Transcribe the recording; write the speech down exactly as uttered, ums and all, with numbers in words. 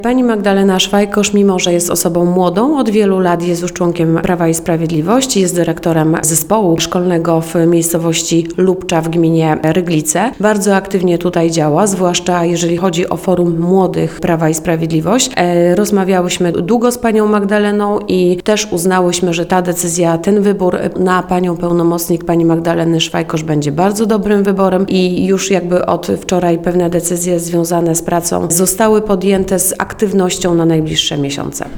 Pani Magdalena Szwajkosz, mimo że jest osobą młodą, od wielu lat jest już członkiem Prawa i Sprawiedliwości, jest dyrektorem zespołu szkolnego w miejscowości Lubcza w gminie Ryglice. Bardzo aktywnie tutaj działa, zwłaszcza jeżeli chodzi o Forum Młodych Prawa i Sprawiedliwość. E, rozmawiałyśmy długo z panią Magdaleną i też uznałyśmy, że ta decyzja, ten wybór na panią pełnomocnik pani Magdaleny Szwajkosz będzie bardzo dobrym wyborem i już jakby od wczoraj pewne decyzje związane z pracą zostały podjęte z aktywnością na najbliższe miesiące.